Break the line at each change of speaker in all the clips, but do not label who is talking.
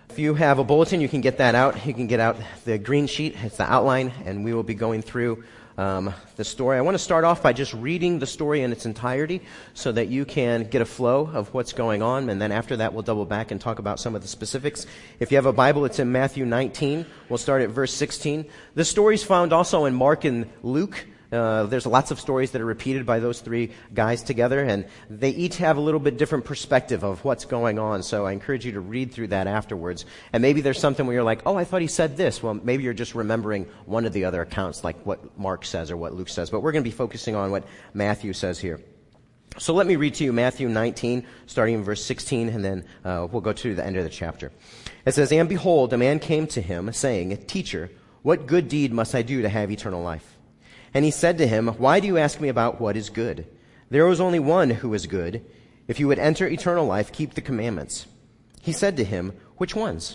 If you have a bulletin, you can get that out. You can get out the green sheet. It's the outline, and we will be going through the story. I want to start off by just reading the story in its entirety so that you can get a flow of what's going on, and then after that we'll double back and talk about some of the specifics. If you have a Bible, it's in Matthew 19. We'll start at verse 16. This story is found also in Mark and Luke. There's lots of stories that are repeated by those three guys together, and they each have a little bit different perspective of what's going on, so I encourage you to read through that afterwards. And maybe there's something where you're like, oh, I thought he said this. Well, maybe you're just remembering one of the other accounts, like what Mark says or what Luke says, but we're going to be focusing on what Matthew says here. So let me read to you Matthew 19, starting in verse 16, and then we'll go to the end of the chapter. It says, "And behold, a man came to him, saying, 'Teacher, what good deed must I do to have eternal life?' And he said to him, 'Why do you ask me about what is good? There is only one who is good. If you would enter eternal life, keep the commandments.' He said to him, 'Which ones?'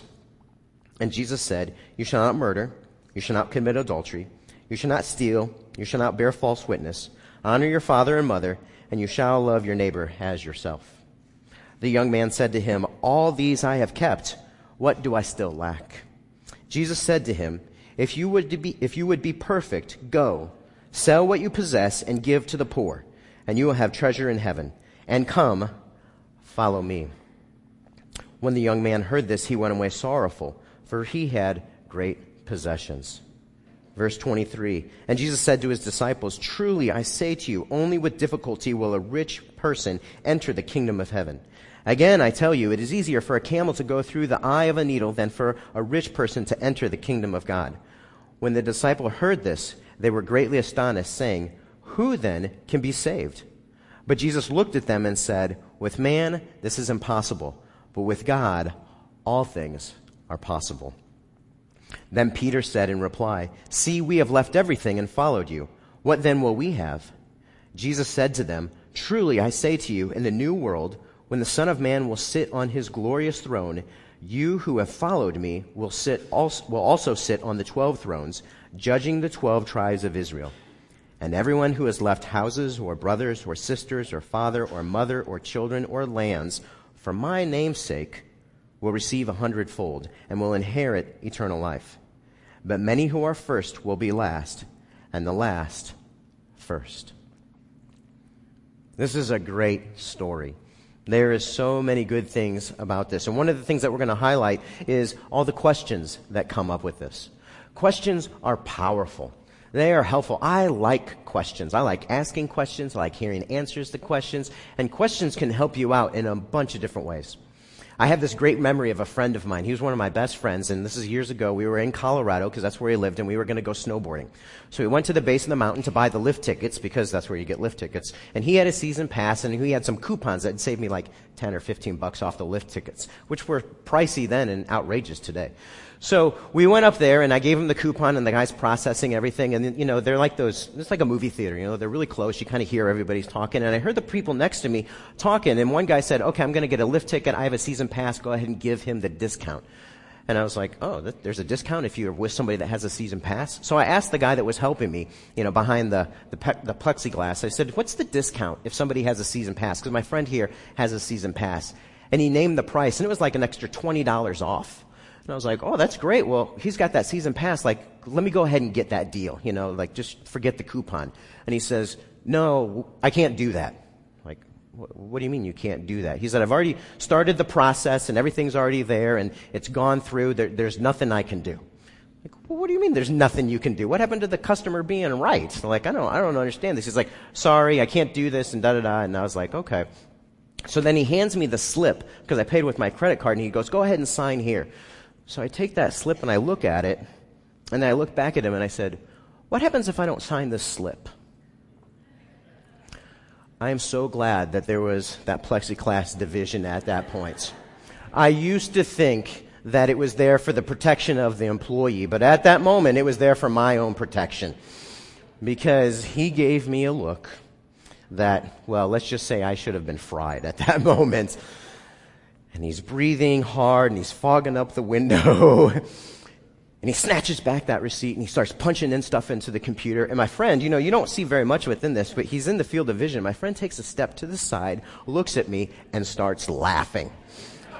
And Jesus said, 'You shall not murder. You shall not commit adultery. You shall not steal. You shall not bear false witness. Honor your father and mother, and you shall love your neighbor as yourself.' The young man said to him, 'All these I have kept. What do I still lack?' Jesus said to him, If you would be perfect, go, sell what you possess and give to the poor, and you will have treasure in heaven. And come, follow me.' When the young man heard this, he went away sorrowful, for he had great possessions." Verse 23, "And Jesus said to his disciples, 'Truly I say to you, only with difficulty will a rich person enter the kingdom of heaven. Again, I tell you, it is easier for a camel to go through the eye of a needle than for a rich person to enter the kingdom of God.' When the disciple heard this, they were greatly astonished, saying, 'Who then can be saved?' But Jesus looked at them and said, 'With man this is impossible, but with God all things are possible.' Then Peter said in reply, 'See, we have left everything and followed you. What then will we have?' Jesus said to them, 'Truly I say to you, in the new world, when the Son of Man will sit on his glorious throne, you who have followed me will also sit on the 12 thrones, judging the 12 tribes of Israel. And everyone who has left houses or brothers or sisters or father or mother or children or lands for my name's sake will receive 100-fold and will inherit eternal life. But many who are first will be last, and the last first.'" This is a great story. There is so many good things about this. And one of the things that we're going to highlight is all the questions that come up with this. Questions are powerful. They are helpful. I like questions. I like asking questions. I like hearing answers to questions. And questions can help you out in a bunch of different ways. I have this great memory of a friend of mine. He was one of my best friends, and this is years ago. We were in Colorado because that's where he lived, and we were going to go snowboarding. So we went to the base of the mountain to buy the lift tickets because that's where you get lift tickets. And he had a season pass, and he had some coupons that saved me like 10 or 15 bucks off the lift tickets, which were pricey then and outrageous today. So we went up there, and I gave him the coupon, and the guy's processing everything. And, you know, they're like those, it's like a movie theater, you know, they're really close. You kind of hear everybody's talking. And I heard the people next to me talking, and one guy said, "Okay, I'm going to get a lift ticket. I have a season pass. Go ahead and give him the discount." And I was like, "Oh, there's a discount if you're with somebody that has a season pass?" So I asked the guy that was helping me, you know, behind the plexiglass. I said, "What's the discount if somebody has a season pass? Because my friend here has a season pass." And he named the price, and it was like an extra $20 off. And I was like, "Oh, that's great. Well, he's got that season pass. Like, let me go ahead and get that deal. You know, like just forget the coupon." And he says, "No, I can't do that." Like, what do you mean you can't do that? He said, "I've already started the process and everything's already there and it's gone through. There's nothing I can do." Like, well, what do you mean there's nothing you can do? What happened to the customer being right? Like, I don't understand this. He's like, "Sorry, I can't do this," and da-da-da. And I was like, okay. So then he hands me the slip because I paid with my credit card, and he goes, "Go ahead and sign here." So I take that slip and I look at it, and then I look back at him and I said, "What happens if I don't sign this slip?" I am so glad that there was that plexiglass division at that point. I used to think that it was there for the protection of the employee, but at that moment it was there for my own protection, because he gave me a look that, well, let's just say I should have been fried at that moment. And he's breathing hard, and he's fogging up the window. And he snatches back that receipt, and he starts punching in stuff into the computer. And my friend, you know, you don't see very much within this, but he's in the field of vision. My friend takes a step to the side, looks at me, and starts laughing.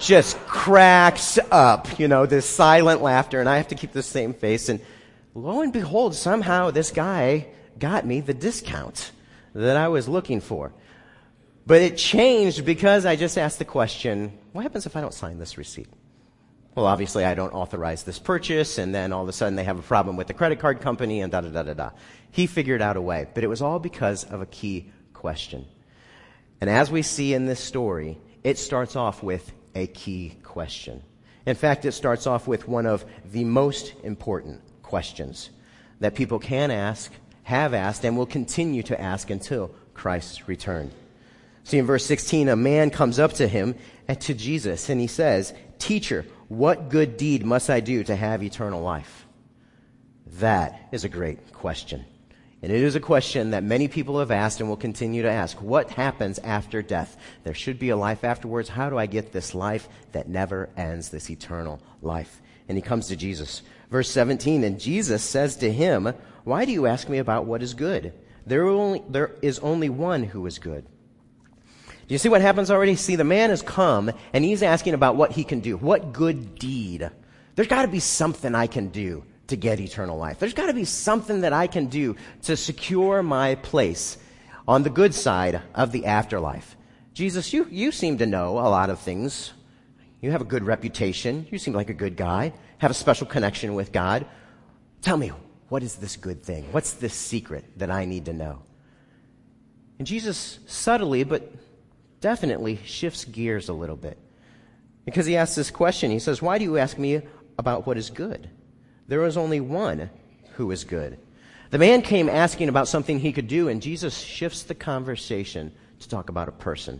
just cracks up, this silent laughter, and I have to keep the same face. And lo and behold, somehow this guy got me the discount that I was looking for. But it changed because I just asked the question, what happens if I don't sign this receipt? Well, obviously I don't authorize this purchase, and then all of a sudden they have a problem with the credit card company, and da-da-da-da-da. He figured out a way, but it was all because of a key question. And as we see in this story, it starts off with a key question. In fact, it starts off with one of the most important questions that people can ask, have asked, and will continue to ask until Christ's return. See, in verse 16, a man comes up to him and to Jesus, and he says, "Teacher, what good deed must I do to have eternal life?" That is a great question. And it is a question that many people have asked and will continue to ask. What happens after death? There should be a life afterwards. How do I get this life that never ends, this eternal life? And he comes to Jesus. Verse 17, and Jesus says to him, "Why do you ask me about what is good? There is only one who is good." Do you see what happens already? See, the man has come, and he's asking about what he can do. What good deed? There's got to be something I can do to get eternal life. There's got to be something that I can do to secure my place on the good side of the afterlife. Jesus, you seem to know a lot of things. You have a good reputation. You seem like a good guy. Have a special connection with God. Tell me, what is this good thing? What's this secret that I need to know? And Jesus subtly, but definitely shifts gears a little bit. Because he asks this question. He says, "Why do you ask me about what is good? There is only one who is good." The man came asking about something he could do, and Jesus shifts the conversation to talk about a person.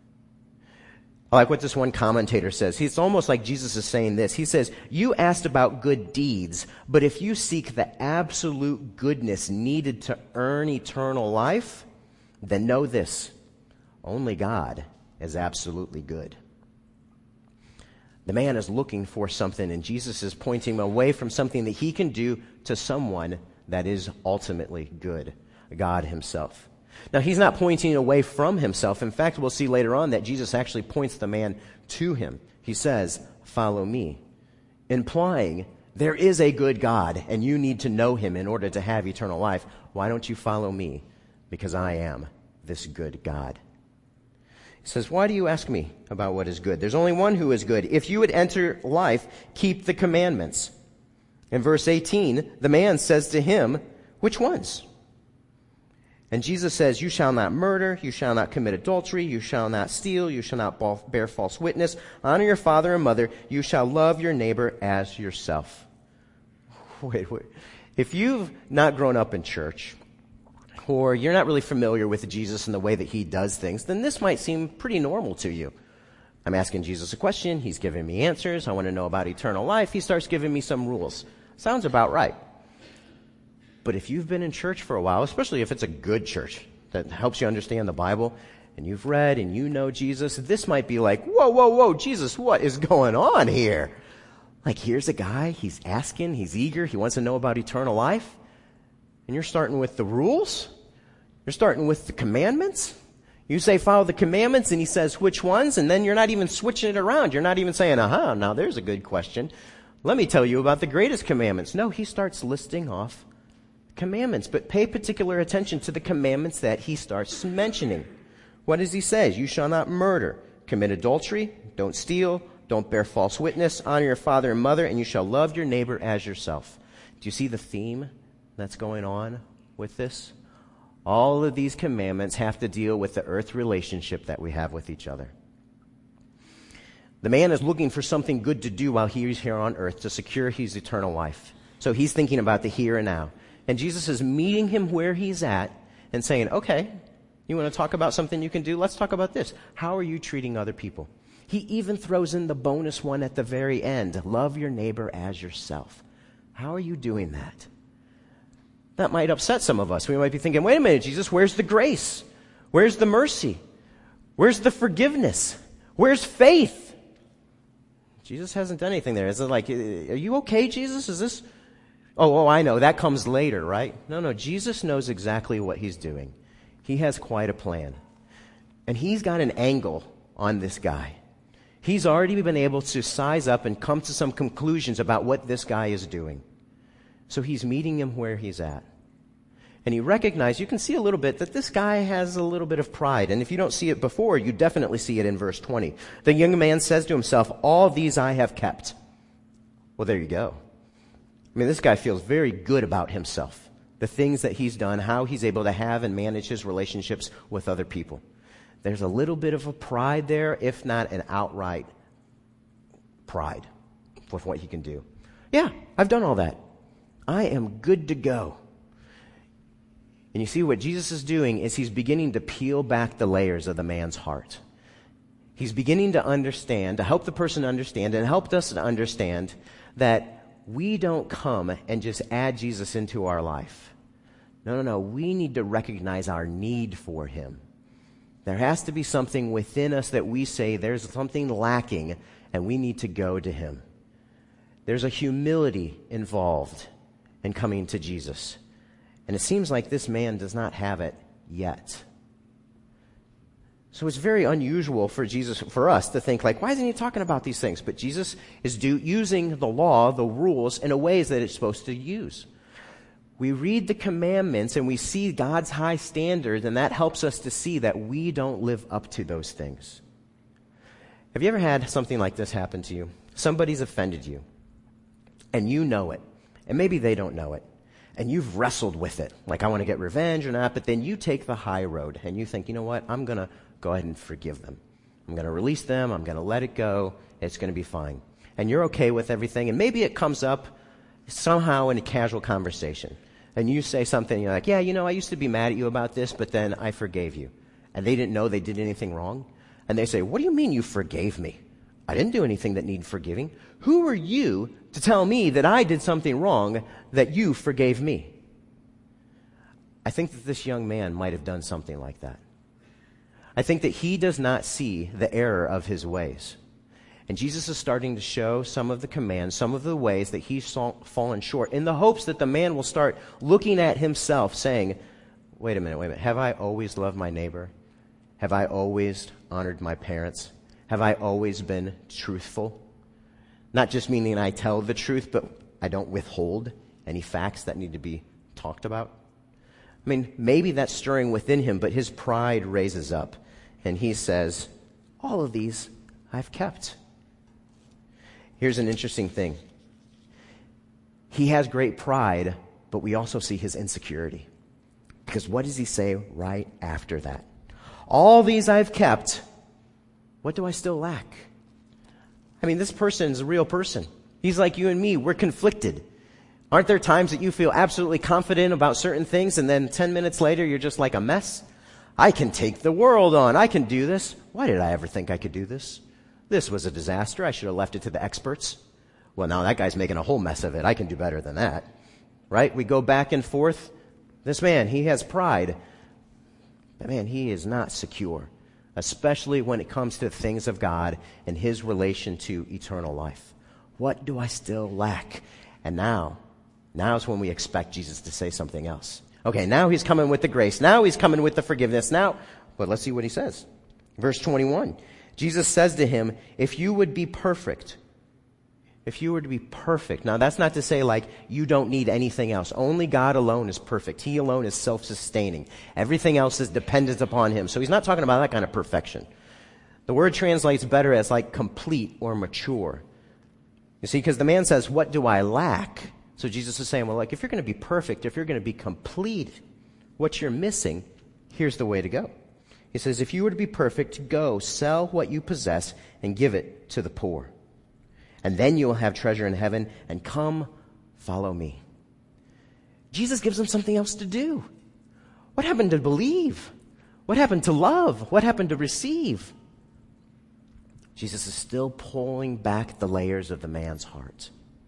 I like what this one commentator says. It's almost like Jesus is saying this. He says, "You asked about good deeds, but if you seek the absolute goodness needed to earn eternal life, then know this: only God is absolutely good." The man is looking for something, and Jesus is pointing him away from something that he can do to someone that is ultimately good, God himself. Now, he's not pointing away from himself. In fact, we'll see later on that Jesus actually points the man to him. He says, "Follow me," implying there is a good God, and you need to know him in order to have eternal life. Why don't you follow me? Because I am this good God. He says, "Why do you ask me about what is good? There's only one who is good. If you would enter life, keep the commandments." In verse 18, the man says to him, "Which ones?" And Jesus says, "You shall not murder, you shall not commit adultery, you shall not steal, you shall not bear false witness, honor your father and mother, you shall love your neighbor as yourself." Wait. If you've not grown up in church, or you're not really familiar with Jesus and the way that he does things, then this might seem pretty normal to you. I'm asking Jesus a question. He's giving me answers. I want to know about eternal life. He starts giving me some rules. Sounds about right. But if you've been in church for a while, especially if it's a good church that helps you understand the Bible, and you've read and you know Jesus, this might be like, whoa, Jesus, what is going on here? Like, here's a guy, he's asking, he's eager, he wants to know about eternal life. And you're starting with the rules? You're starting with the commandments? You say follow the commandments, and he says which ones, and then you're not even switching it around. You're not even saying, now there's a good question. Let me tell you about the greatest commandments. No, he starts listing off commandments, but pay particular attention to the commandments that he starts mentioning. What does he say? You shall not murder, commit adultery, don't steal, don't bear false witness, honor your father and mother, and you shall love your neighbor as yourself. Do you see the theme that's going on with this? All of these commandments have to deal with the earth relationship that we have with each other. The man is looking for something good to do while he's here on earth to secure his eternal life. So he's thinking about the here and now. And Jesus is meeting him where he's at and saying, okay, you want to talk about something you can do? Let's talk about this. How are you treating other people? He even throws in the bonus one at the very end. Love your neighbor as yourself. How are you doing that? That might upset some of us. We might be thinking, wait a minute, Jesus, where's the grace? Where's the mercy? Where's the forgiveness? Where's faith? Jesus hasn't done anything there. Is it like, are you okay, Jesus? Is this? Oh, I know. That comes later, right? No. Jesus knows exactly what he's doing. He has quite a plan. And he's got an angle on this guy. He's already been able to size up and come to some conclusions about what this guy is doing. So he's meeting him where he's at. And he recognized, you can see a little bit, that this guy has a little bit of pride. And if you don't see it before, you definitely see it in verse 20. The young man says to himself, all these I have kept. Well, there you go. I mean, this guy feels very good about himself. The things that he's done, how he's able to have and manage his relationships with other people. There's a little bit of a pride there, if not an outright pride with what he can do. Yeah, I've done all that. I am good to go. And you see what Jesus is doing is he's beginning to peel back the layers of the man's heart. He's beginning to understand, to help the person understand, and helped us to understand that we don't come and just add Jesus into our life. No. We need to recognize our need for him. There has to be something within us that we say there's something lacking and we need to go to him. There's a humility involved in coming to Jesus. And it seems like this man does not have it yet. So it's very unusual for us to think like, why isn't he talking about these things? But Jesus is using the law, the rules, in a ways that it's supposed to use. We read the commandments and we see God's high standards, and that helps us to see that we don't live up to those things. Have you ever had something like this happen to you? Somebody's offended you, and you know it, and maybe they don't know it, and you've wrestled with it, like I want to get revenge or not, but then you take the high road, and you think, you know what, I'm going to go ahead and forgive them. I'm going to release them, I'm going to let it go, it's going to be fine. And you're okay with everything, and maybe it comes up somehow in a casual conversation. And you say something, and you're like, yeah, I used to be mad at you about this, but then I forgave you. And they didn't know they did anything wrong. And they say, what do you mean you forgave me? I didn't do anything that needed forgiving. Who are you to tell me that I did something wrong that you forgave me? I think that this young man might have done something like that. I think that he does not see the error of his ways. And Jesus is starting to show some of the commands, some of the ways that he's fallen short, in the hopes that the man will start looking at himself saying, wait a minute, have I always loved my neighbor? Have I always honored my parents? Have I always been truthful? Not just meaning I tell the truth, but I don't withhold any facts that need to be talked about. I mean, maybe that's stirring within him, but his pride raises up, and he says, all of these I've kept. Here's an interesting thing. He has great pride, but we also see his insecurity. Because what does he say right after that? All these I've kept, what do I still lack? I mean, this person is a real person. He's like you and me. We're conflicted. Aren't there times that you feel absolutely confident about certain things, and then 10 minutes later you're just like a mess? I can take the world on. I can do this. Why did I ever think I could do this? This was a disaster. I should have left it to the experts. Well, now that guy's making a whole mess of it. I can do better than that. Right? We go back and forth. This man, he has pride. But man, he is not secure, especially when it comes to things of God and his relation to eternal life. What do I still lack? And now is when we expect Jesus to say something else. Okay, now he's coming with the grace. Now he's coming with the forgiveness. But let's see what he says. Verse 21. Jesus says to him, if you would be perfect, if you were to be perfect. Now, that's not to say like you don't need anything else. Only God alone is perfect. He alone is self-sustaining. Everything else is dependent upon him. So he's not talking about that kind of perfection. The word translates better as like complete or mature. You see, because the man says, what do I lack? So Jesus is saying, well, like if you're going to be perfect, if you're going to be complete, what you're missing, here's the way to go. He says, if you were to be perfect, go, sell what you possess and give it to the poor. And then you will have treasure in heaven, and come, follow me. Jesus gives him something else to do. What happened to believe? What happened to love? What happened to receive? Jesus is still pulling back the layers of the man's heart.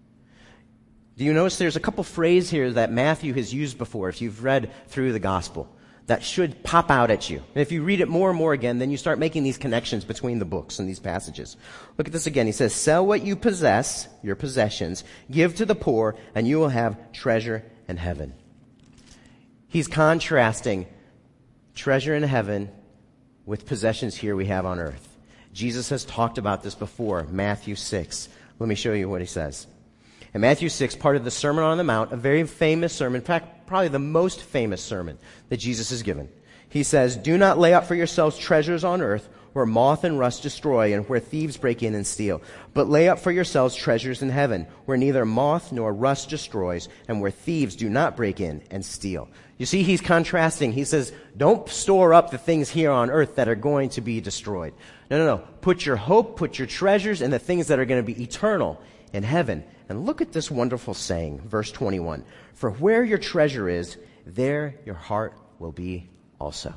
Do you notice there's a couple phrases here that Matthew has used before, if you've read through the gospel, that should pop out at you. And if you read it more and more again, then you start making these connections between the books and these passages. Look at this again. He says, sell what you possess, your possessions, give to the poor, and you will have treasure in heaven. He's contrasting treasure in heaven with possessions here we have on earth. Jesus has talked about this before, Matthew 6. Let me show you what he says. In Matthew 6, part of the Sermon on the Mount, a very famous sermon, in fact, probably the most famous sermon that Jesus has given. He says, "Do not lay up for yourselves treasures on earth, where moth and rust destroy and where thieves break in and steal. But lay up for yourselves treasures in heaven, where neither moth nor rust destroys and where thieves do not break in and steal." You see, he's contrasting. He says, don't store up the things here on earth that are going to be destroyed. No. Put your hope, put your treasures in the things that are going to be eternal in heaven. And look at this wonderful saying, verse 21. "For where your treasure is, there your heart will be also."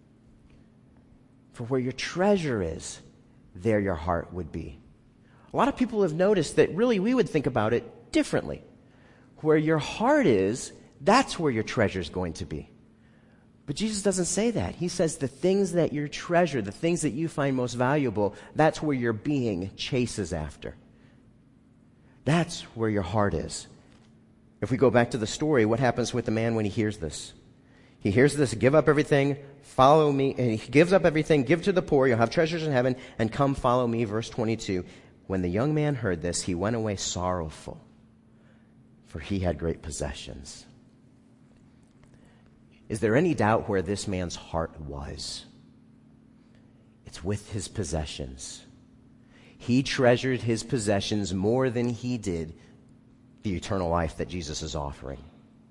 For where your treasure is, there your heart would be. A lot of people have noticed that really we would think about it differently. Where your heart is, that's where your treasure is going to be. But Jesus doesn't say that. He says the things that you treasure, the things that you find most valuable, that's where your being chases after. That's where your heart is. If we go back to the story, what happens with the man when he hears this? He hears this, "Give up everything, follow me." And he gives up everything, "Give to the poor, you'll have treasures in heaven, and come follow me." Verse 22. When the young man heard this, he went away sorrowful, for he had great possessions. Is there any doubt where this man's heart was? It's with his possessions. He treasured his possessions more than he did the eternal life that Jesus is offering.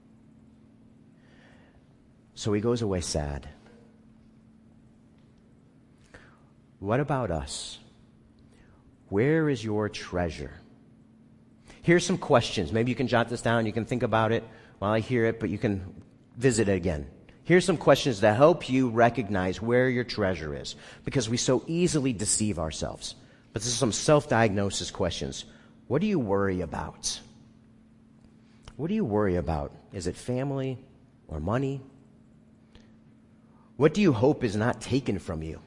So he goes away sad. What about us? Where is your treasure? Here's some questions. Maybe you can jot this down. You can think about it while I hear it, but you can visit it again. Here's some questions to help you recognize where your treasure is, because we so easily deceive ourselves. But this is some self-diagnosis questions. What do you worry about? What do you worry about? Is it family or money? What do you hope is not taken from you?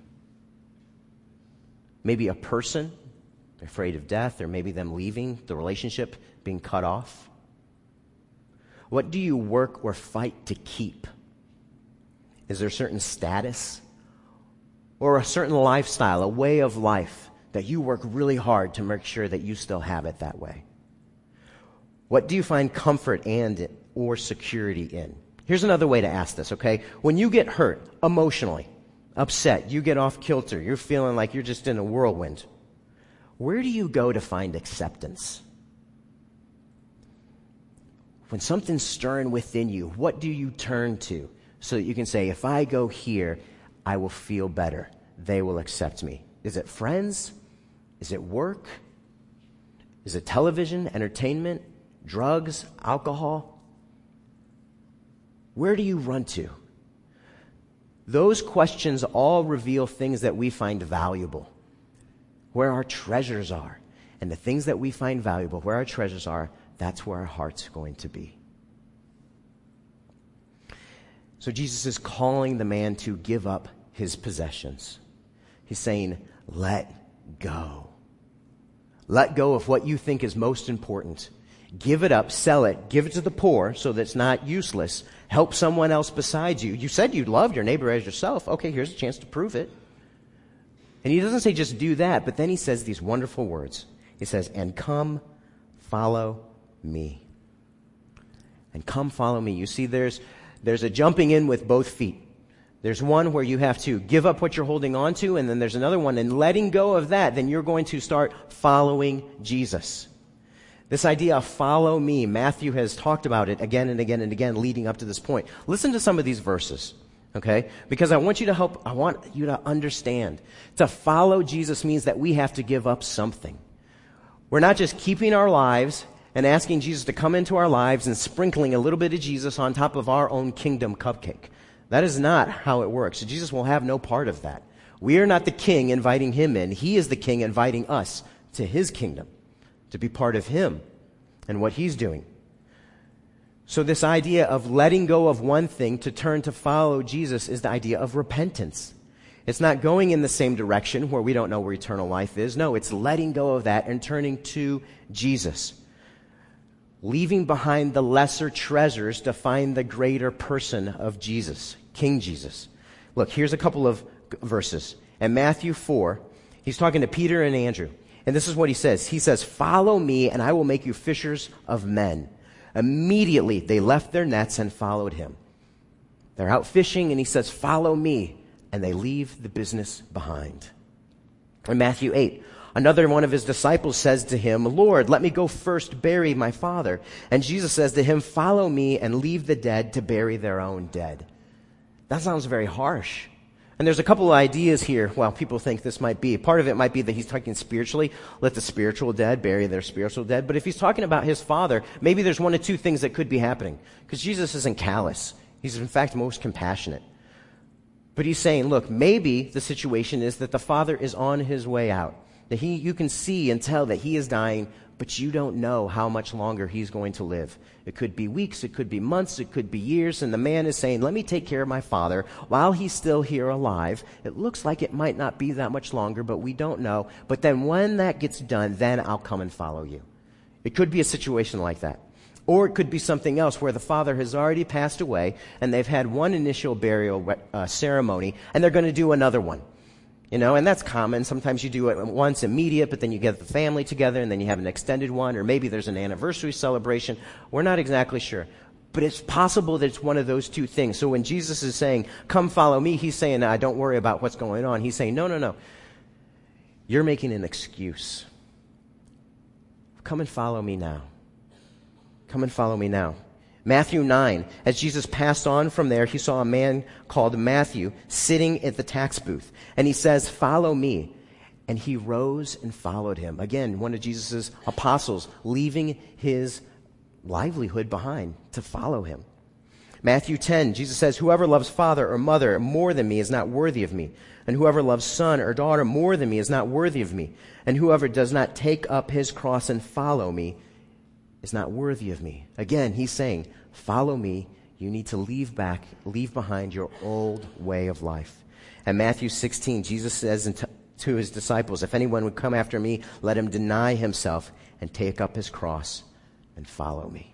Maybe a person, afraid of death, or maybe them leaving, the relationship being cut off. What do you work or fight to keep? Is there a certain status or a certain lifestyle, a way of life that you work really hard to make sure that you still have it that way? What do you find comfort and or security in? Here's another way to ask this, okay? When you get hurt emotionally, upset, you get off kilter, you're feeling like you're just in a whirlwind, where do you go to find acceptance? When something's stirring within you, what do you turn to so that you can say, if I go here, I will feel better. They will accept me. Is it friends? Is it work? Is it television, entertainment, drugs, alcohol? Where do you run to? Those questions all reveal things that we find valuable, where our treasures are. And the things that we find valuable, where our treasures are, that's where our heart's going to be. So Jesus is calling the man to give up his possessions. He's saying, let go. Let go of what you think is most important. Give it up, sell it, give it to the poor so that it's not useless. Help someone else besides you. You said you loved your neighbor as yourself. Okay, here's a chance to prove it. And he doesn't say just do that, but then he says these wonderful words. He says, and come follow me. And come follow me. You see, there's a jumping in with both feet. There's one where you have to give up what you're holding on to, and then there's another one, and letting go of that, then you're going to start following Jesus. This idea of follow me, Matthew has talked about it again and again and again leading up to this point. Listen to some of these verses, okay? Because I want you to understand. To follow Jesus means that we have to give up something. We're not just keeping our lives and asking Jesus to come into our lives and sprinkling a little bit of Jesus on top of our own kingdom cupcake. That is not how it works. Jesus will have no part of that. We are not the king inviting him in. He is the king inviting us to his kingdom, to be part of him and what he's doing. So this idea of letting go of one thing to turn to follow Jesus is the idea of repentance. It's not going in the same direction where we don't know where eternal life is. No, it's letting go of that and turning to Jesus. Leaving behind the lesser treasures to find the greater person of Jesus, King Jesus. Look, here's a couple of verses. In Matthew 4, He's talking to Peter and Andrew. And this is what he says. He says, "Follow me, and I will make you fishers of men." Immediately, they left their nets and followed him. They're out fishing, and he says, "Follow me." And they leave the business behind. In Matthew 8, another one of his disciples says to him, "Lord, let me go first bury my father." And Jesus says to him, "Follow me and leave the dead to bury their own dead." That sounds very harsh. And there's a couple of ideas here. Well, people think this might be. Part of it might be that he's talking spiritually. Let the spiritual dead bury their spiritual dead. But if he's talking about his father, maybe there's one of two things that could be happening. Because Jesus isn't callous. He's in fact most compassionate. But he's saying, look, maybe the situation is that the father is on his way out. That you can see and tell that he is dying, but you don't know how much longer he's going to live. It could be weeks, it could be months, it could be years, and the man is saying, let me take care of my father while he's still here alive. It looks like it might not be that much longer, but we don't know. But then when that gets done, then I'll come and follow you. It could be a situation like that. Or it could be something else where the father has already passed away, and they've had one initial burial ceremony, and they're going to do another one. You know, and that's common. Sometimes you do it once immediate, but then you get the family together, and then you have an extended one, or maybe there's an anniversary celebration. We're not exactly sure. But it's possible that it's one of those two things. So when Jesus is saying, "Come follow me," he's saying, don't worry about what's going on. He's saying, no. You're making an excuse. Come and follow me now. Come and follow me now. Matthew 9, as Jesus passed on from there, he saw a man called Matthew sitting at the tax booth. And he says, "Follow me." And he rose and followed him. Again, one of Jesus' apostles leaving his livelihood behind to follow him. Matthew 10, Jesus says, "Whoever loves father or mother more than me is not worthy of me. And whoever loves son or daughter more than me is not worthy of me. And whoever does not take up his cross and follow me is not worthy of me." Again, he's saying, follow me. You need to leave behind your old way of life. And Matthew 16, Jesus says to his disciples, "If anyone would come after me, let him deny himself and take up his cross and follow me."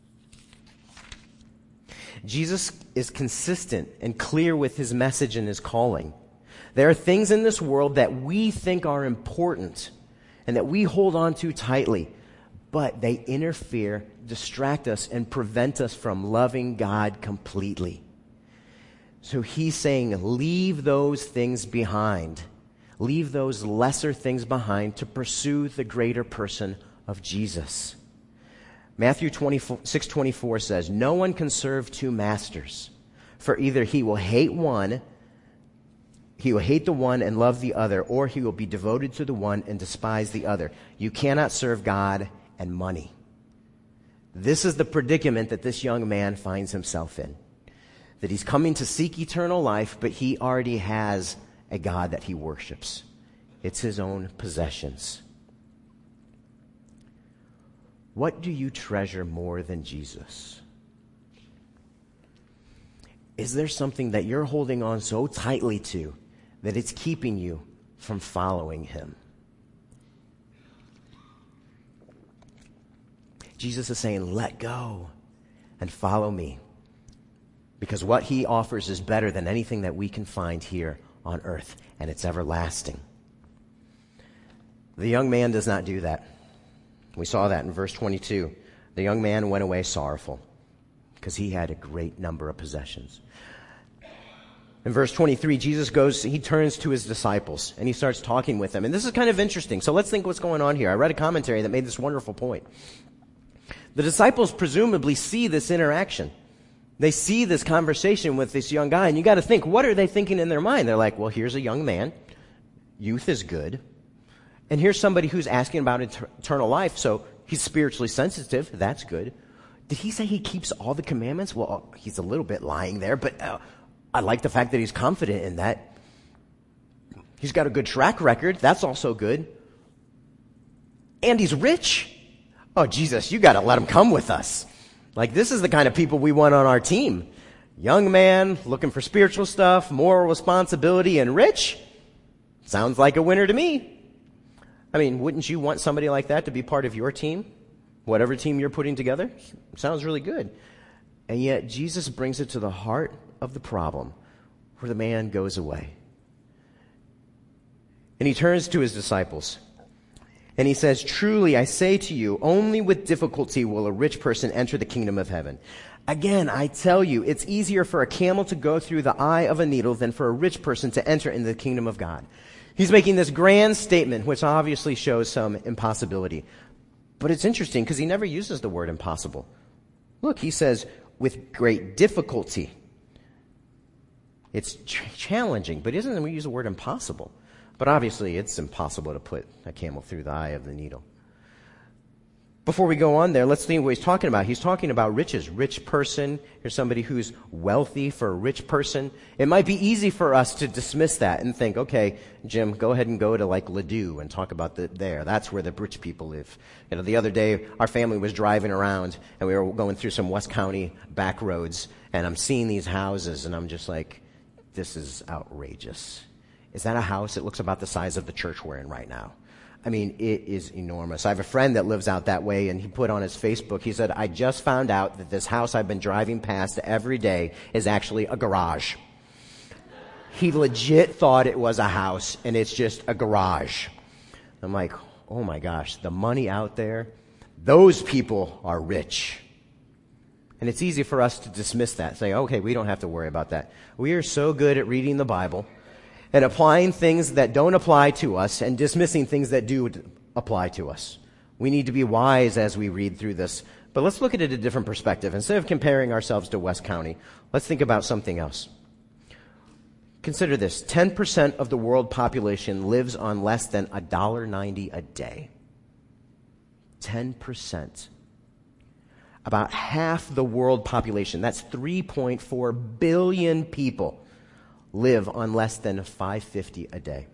Jesus is consistent and clear with his message and his calling. There are things in this world that we think are important and that we hold on to tightly, but they interfere, distract us, and prevent us from loving God completely. So he's saying, leave those things behind. Leave those lesser things behind to pursue the greater person of Jesus. Matthew 6:24 says, "No one can serve two masters, for either he will hate the one and love the other, or he will be devoted to the one and despise the other. You cannot serve God and money." This is the predicament that this young man finds himself in. That he's coming to seek eternal life, but he already has a God that he worships. It's his own possessions. What do you treasure more than Jesus? Is there something that you're holding on so tightly to that it's keeping you from following him? Jesus is saying, let go and follow me. Because what he offers is better than anything that we can find here on earth, and it's everlasting. The young man does not do that. We saw that in verse 22. The young man went away sorrowful because he had a great number of possessions. In verse 23, he turns to his disciples and he starts talking with them. And this is kind of interesting. So let's think what's going on here. I read a commentary that made this wonderful point. The disciples presumably see this interaction. They see this conversation with this young guy, and you got to think, what are they thinking in their mind? They're like, well, here's a young man. Youth is good. And here's somebody who's asking about eternal life, so he's spiritually sensitive. That's good. Did he say he keeps all the commandments? Well, he's a little bit lying there, but I like the fact that he's confident in that. He's got a good track record. That's also good. And he's rich. Oh, Jesus, you got to let him come with us. Like, this is the kind of people we want on our team. Young man, looking for spiritual stuff, moral responsibility, and rich. Sounds like a winner to me. I mean, wouldn't you want somebody like that to be part of your team? Whatever team you're putting together? Sounds really good. And yet, Jesus brings it to the heart of the problem where the man goes away. And he turns to his disciples. And he says, "Truly, I say to you, only with difficulty will a rich person enter the kingdom of heaven. Again, I tell you, it's easier for a camel to go through the eye of a needle than for a rich person to enter into the kingdom of God." He's making this grand statement, which obviously shows some impossibility. But it's interesting because he never uses the word impossible. Look, he says, with great difficulty. It's challenging, but he doesn't use the word impossible. But obviously, it's impossible to put a camel through the eye of the needle. Before we go on there, let's think what he's talking about. He's talking about riches. Rich person. Here's somebody who's wealthy for a rich person. It might be easy for us to dismiss that and think, okay, Jim, go ahead and go to like Ladue and talk about there. That's where the rich people live. You know, the other day, our family was driving around and we were going through some West County back roads, and I'm seeing these houses and I'm just like, this is outrageous. Is that a house? It looks about the size of the church we're in right now. I mean, it is enormous. I have a friend that lives out that way, and he put on his Facebook, he said, "I just found out that this house I've been driving past every day is actually a garage." He legit thought it was a house, and it's just a garage. I'm like, oh my gosh, the money out there, those people are rich. And it's easy for us to dismiss that, say, okay, we don't have to worry about that. We are so good at reading the Bible and applying things that don't apply to us and dismissing things that do apply to us. We need to be wise as we read through this. But let's look at it a different perspective. Instead of comparing ourselves to West County, let's think about something else. Consider this. 10% of the world population lives on less than $1.90 a day. 10%. About half the world population, that's 3.4 billion people, live on less than $5.50 a day.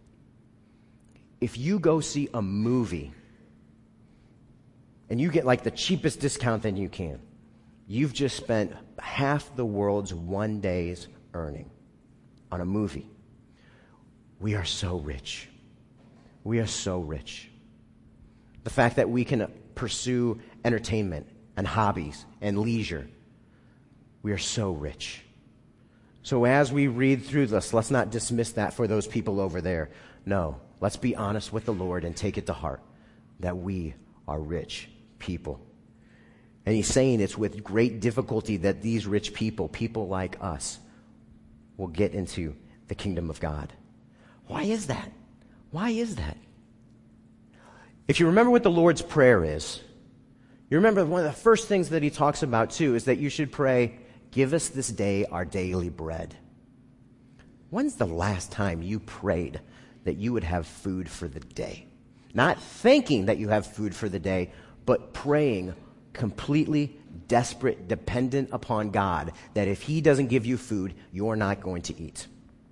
If you go see a movie and you get like the cheapest discount that you can, you've just spent half the world's one day's earning on a movie. We are so rich. We are so rich. The fact that we can pursue entertainment and hobbies and leisure, we are so rich. So as we read through this, let's not dismiss that for those people over there. No, let's be honest with the Lord and take it to heart that we are rich people. And he's saying it's with great difficulty that these rich people, people like us, will get into the kingdom of God. Why is that? Why is that? If you remember what the Lord's Prayer is, you remember one of the first things that he talks about too is that you should pray, "Give us this day our daily bread." When's the last time you prayed that you would have food for the day? Not thinking that you have food for the day, but praying completely desperate, dependent upon God, that if he doesn't give you food, you're not going to eat.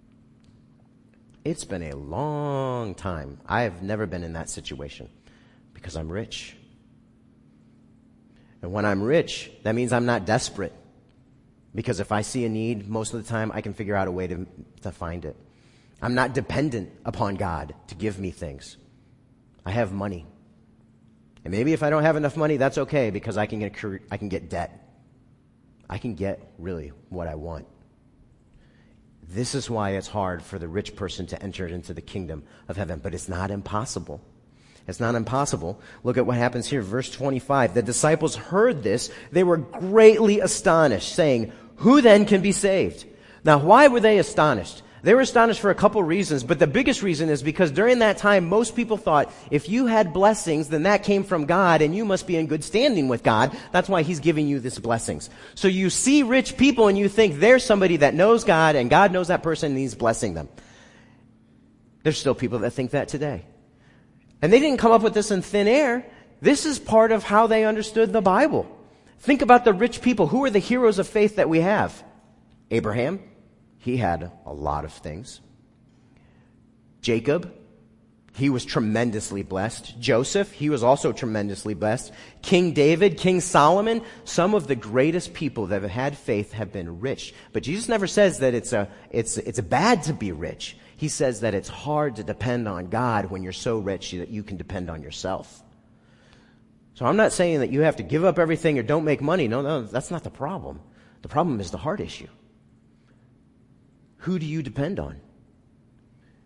It's been a long time. I have never been in that situation because I'm rich. And when I'm rich, that means I'm not desperate. Because if I see a need, most of the time I can figure out a way to find it. I'm not dependent upon God to give me things. I have money. And maybe if I don't have enough money, that's okay because I can get debt. I can get really what I want. This is why it's hard for the rich person to enter into the kingdom of heaven. But it's not impossible. It's not impossible. Look at what happens here. Verse 25. The disciples heard this. They were greatly astonished, saying, "Who then can be saved?" Now, why were they astonished? They were astonished for a couple reasons, but the biggest reason is because during that time, most people thought if you had blessings, then that came from God, and you must be in good standing with God. That's why he's giving you these blessings. So you see rich people and you think there's somebody that knows God, and God knows that person and he's blessing them. There's still people that think that today. And they didn't come up with this in thin air. This is part of how they understood the Bible. Think about the rich people. Who are the heroes of faith that we have? Abraham, he had a lot of things. Jacob, he was tremendously blessed. Joseph, he was also tremendously blessed. King David, King Solomon, some of the greatest people that have had faith have been rich. But Jesus never says that it's bad to be rich. He says that it's hard to depend on God when you're so rich that you can depend on yourself. So I'm not saying that you have to give up everything or don't make money. No, that's not the problem. The problem is the heart issue. Who do you depend on?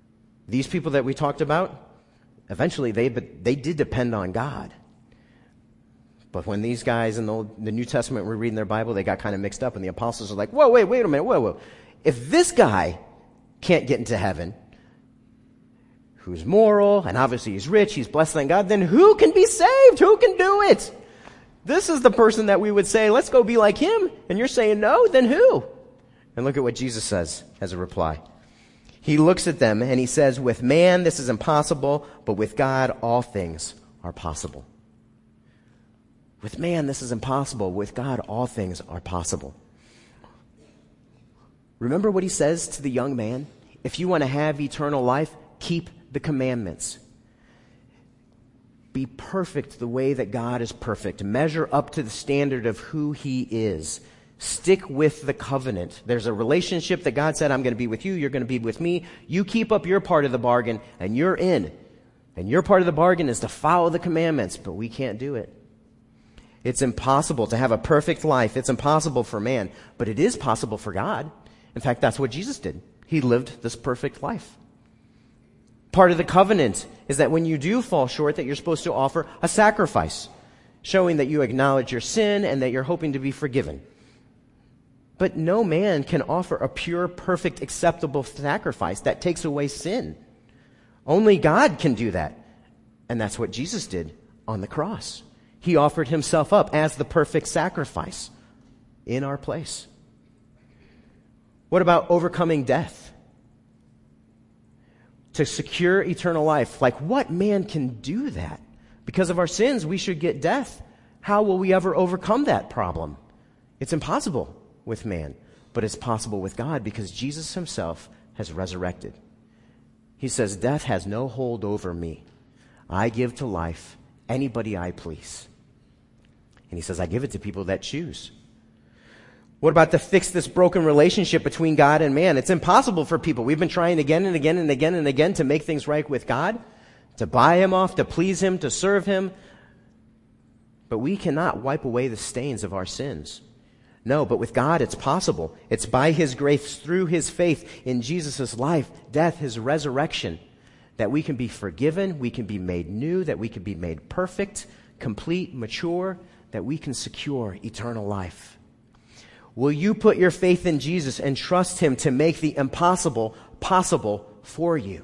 These people that we talked about, eventually they did depend on God. But when these guys in the New Testament were reading their Bible, they got kind of mixed up, and the apostles are like, whoa, wait a minute, whoa. If this guy can't get into heaven, who's moral, and obviously he's rich, he's blessed than God, then who can be saved? Who can do it? This is the person that we would say, let's go be like him. And you're saying no, then who? And look at what Jesus says as a reply. He looks at them and he says, with man this is impossible, but with God all things are possible. With man this is impossible, with God all things are possible. Remember what he says to the young man? If you want to have eternal life, keep the commandments. Be perfect the way that God is perfect. Measure up to the standard of who he is. Stick with the covenant. There's a relationship that God said, I'm going to be with you, you're going to be with me. You keep up your part of the bargain, and you're in. And your part of the bargain is to follow the commandments, but we can't do it. It's impossible to have a perfect life. It's impossible for man, but it is possible for God. In fact, that's what Jesus did. He lived this perfect life. Part of the covenant is that when you do fall short, that you're supposed to offer a sacrifice, showing that you acknowledge your sin and that you're hoping to be forgiven. But no man can offer a pure, perfect, acceptable sacrifice that takes away sin. Only God can do that. And that's what Jesus did on the cross. He offered himself up as the perfect sacrifice in our place. What about overcoming death? To secure eternal life. Like, what man can do that? Because of our sins, we should get death. How will we ever overcome that problem? It's impossible with man, but it's possible with God because Jesus himself has resurrected. He says, death has no hold over me. I give to life anybody I please. And he says, I give it to people that choose. What about to fix this broken relationship between God and man? It's impossible for people. We've been trying again and again and again and again to make things right with God, to buy him off, to please him, to serve him. But we cannot wipe away the stains of our sins. No, but with God it's possible. It's by his grace, through his faith in Jesus' life, death, his resurrection, that we can be forgiven, we can be made new, that we can be made perfect, complete, mature, that we can secure eternal life. Will you put your faith in Jesus and trust him to make the impossible possible for you?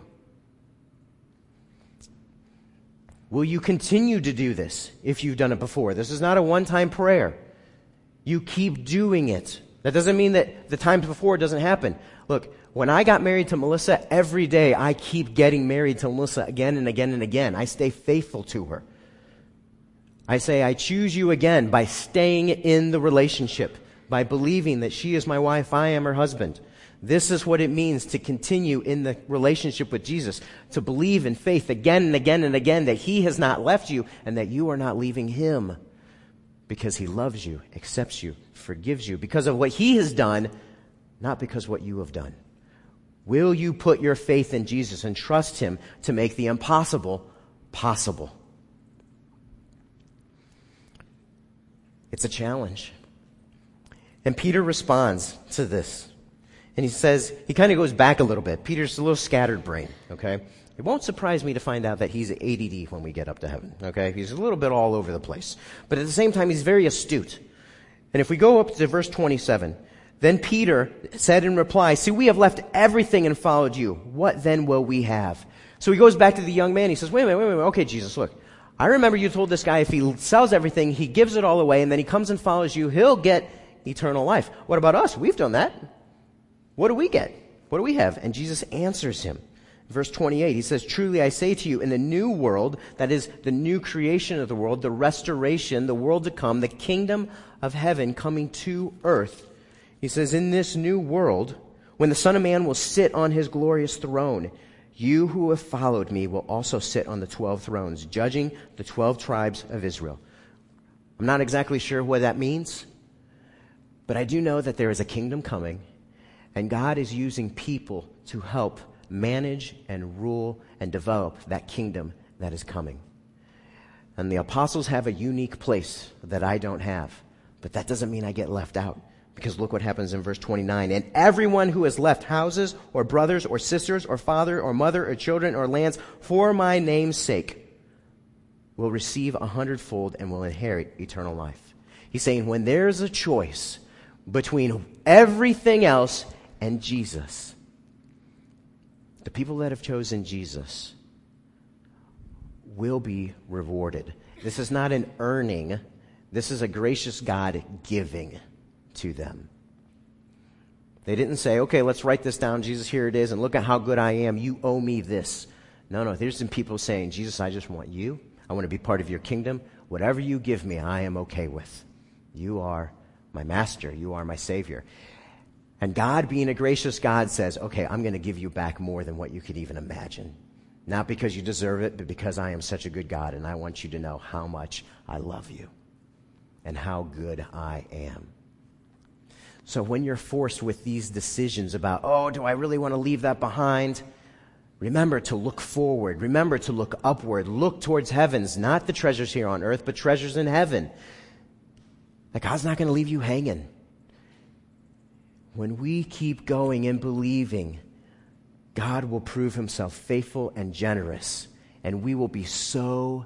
Will you continue to do this if you've done it before? This is not a one-time prayer. You keep doing it. That doesn't mean that the times before doesn't happen. Look, when I got married to Melissa, every day I keep getting married to Melissa again and again and again. I stay faithful to her. I say I choose you again by staying in the relationship, by believing that she is my wife, I am her husband. This is what it means to continue in the relationship with Jesus, to believe in faith again and again and again that he has not left you and that you are not leaving him because he loves you, accepts you, forgives you because of what he has done, not because what you have done. Will you put your faith in Jesus and trust him to make the impossible possible? It's a challenge. And Peter responds to this. And he says, he kind of goes back a little bit. Peter's a little scattered brain, okay? It won't surprise me to find out that he's ADD when we get up to heaven, okay? He's a little bit all over the place. But at the same time, he's very astute. And if we go up to verse 27, then Peter said in reply, see, we have left everything and followed you. What then will we have? So he goes back to the young man. He says, wait a minute. Okay, Jesus, look. I remember you told this guy if he sells everything, he gives it all away, and then he comes and follows you, he'll get eternal life. What about us? We've done that. What do we get? What do we have? And Jesus answers him. Verse 28, he says, truly I say to you, in the new world, that is the new creation of the world, the restoration, the world to come, the kingdom of heaven coming to earth. He says, in this new world, when the Son of Man will sit on his glorious throne, you who have followed me will also sit on the 12 thrones, judging the 12 tribes of Israel. I'm not exactly sure what that means. But I do know that there is a kingdom coming, and God is using people to help manage and rule and develop that kingdom that is coming. And the apostles have a unique place that I don't have, but that doesn't mean I get left out. Because look what happens in verse 29. And everyone who has left houses or brothers or sisters or father or mother or children or lands for my name's sake will receive 100-fold and will inherit eternal life. He's saying when there's a choice between everything else and Jesus, the people that have chosen Jesus will be rewarded. This is not an earning. This is a gracious God giving to them. They didn't say, okay, let's write this down. Jesus, here it is, and look at how good I am. You owe me this. No, there's some people saying, Jesus, I just want you. I want to be part of your kingdom. Whatever you give me, I am okay with. You are my master. You are my savior. And God, being a gracious God, says, okay, I'm going to give you back more than what you could even imagine. Not because you deserve it, but because I am such a good God, and I want you to know how much I love you and how good I am. So when you're forced with these decisions about, oh, do I really want to leave that behind? Remember to look forward. Remember to look upward. Look towards heavens, not the treasures here on earth, but treasures in heaven. That God's not going to leave you hanging. When we keep going and believing, God will prove himself faithful and generous, and we will be so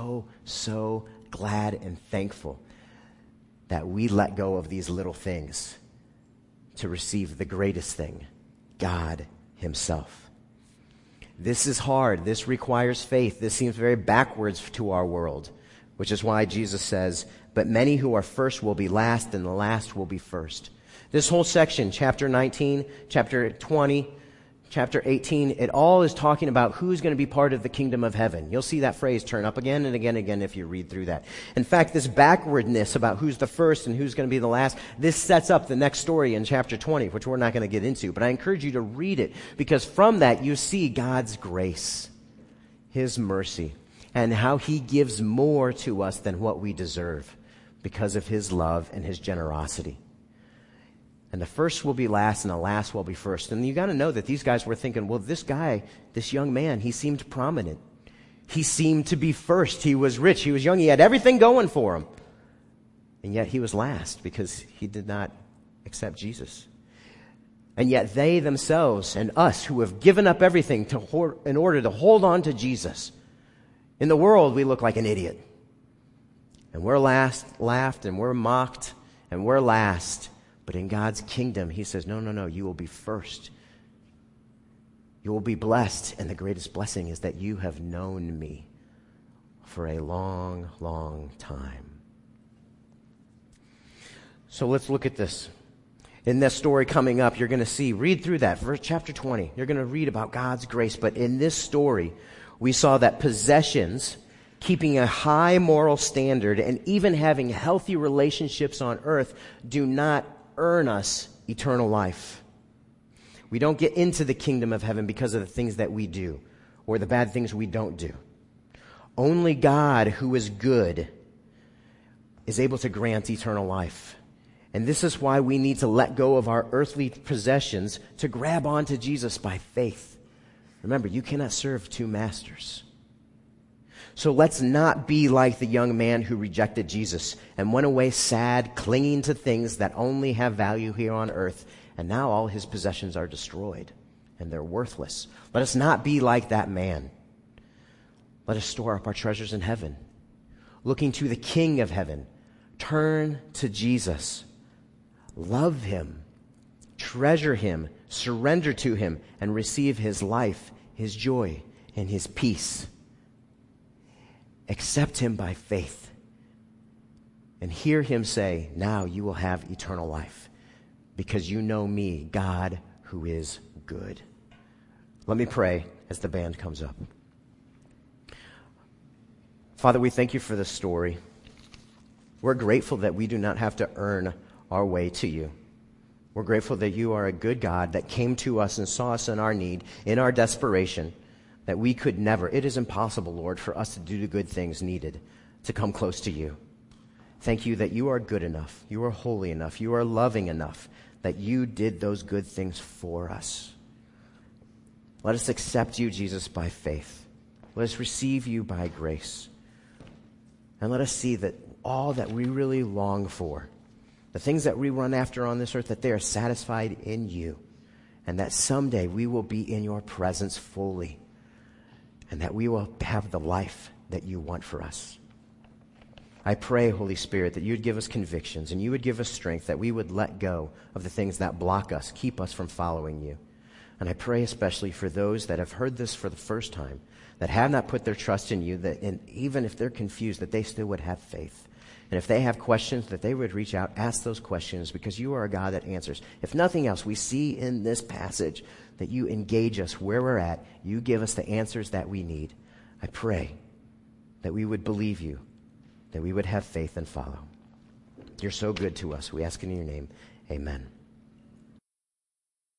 glad and thankful that we let go of these little things to receive the greatest thing, God himself. This is hard. This requires faith. This seems very backwards to our world, which is why Jesus says, but many who are first will be last, and the last will be first. This whole section, chapter 19, chapter 20, chapter 18, it all is talking about who's going to be part of the kingdom of heaven. You'll see that phrase turn up again and again and again if you read through that. In fact, this backwardness about who's the first and who's going to be the last, this sets up the next story in chapter 20, which we're not going to get into. But I encourage you to read it, because from that you see God's grace, his mercy, and how he gives more to us than what we deserve because of his love and his generosity. And the first will be last, and the last will be first. And you got to know that these guys were thinking, well, this guy, this young man, he seemed prominent. He seemed to be first. He was rich. He was young. He had everything going for him. And yet he was last because he did not accept Jesus. And yet they themselves and us who have given up everything in order to hold on to Jesus, in the world we look like an idiot. And we're laughed, and we're mocked, and we're last. But in God's kingdom, he says, no, you will be first. You will be blessed, and the greatest blessing is that you have known me for a long, long time. So let's look at this. In this story coming up, you're going to see, read through that, verse chapter 20. You're going to read about God's grace. But in this story, we saw that possessions, keeping a high moral standard, and even having healthy relationships on earth do not earn us eternal life. We don't get into the kingdom of heaven because of the things that we do or the bad things we don't do. Only God, who is good, is able to grant eternal life. And this is why we need to let go of our earthly possessions to grab onto Jesus by faith. Remember, you cannot serve two masters. So let's not be like the young man who rejected Jesus and went away sad, clinging to things that only have value here on earth, and now all his possessions are destroyed and they're worthless. Let us not be like that man. Let us store up our treasures in heaven, looking to the King of heaven. Turn to Jesus. Love him. Treasure him. Surrender to him and receive his life, his joy, and his peace. Accept him by faith and hear him say, now you will have eternal life because you know me, God, who is good. Let me pray as the band comes up. Father, we thank you for this story. We're grateful that we do not have to earn our way to you. We're grateful that you are a good God that came to us and saw us in our need, in our desperation, that we could never. It is impossible, Lord, for us to do the good things needed to come close to you. Thank you that you are good enough, you are holy enough, you are loving enough, that you did those good things for us. Let us accept you, Jesus, by faith. Let us receive you by grace. And let us see that all that we really long for the things that we run after on this earth, that they are satisfied in you, and that someday we will be in your presence fully, and that we will have the life that you want for us. I pray, Holy Spirit, that you would give us convictions and you would give us strength, that we would let go of the things that block us, keep us from following you. And I pray especially for those that have heard this for the first time, that have not put their trust in you, that and even if they're confused, that they still would have faith. And if they have questions, that they would reach out, ask those questions, because you are a God that answers. If nothing else, we see in this passage that you engage us where we're at. You give us the answers that we need. I pray that we would believe you, that we would have faith and follow. You're so good to us. We ask in your name. Amen.